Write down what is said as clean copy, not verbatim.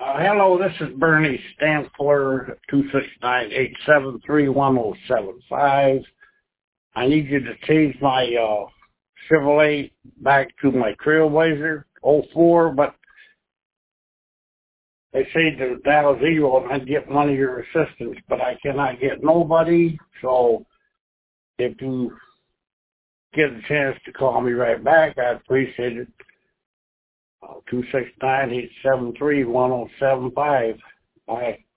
Hello, this is Bernie Stanfler, 269-873-1075. I need you to change my Chevrolet back to my Trailblazer '04, but they say to dial 0 and I'd get one of your assistants, but I cannot get nobody. So if you get a chance to call me right back, I'd appreciate it. 269-873-1075. Bye.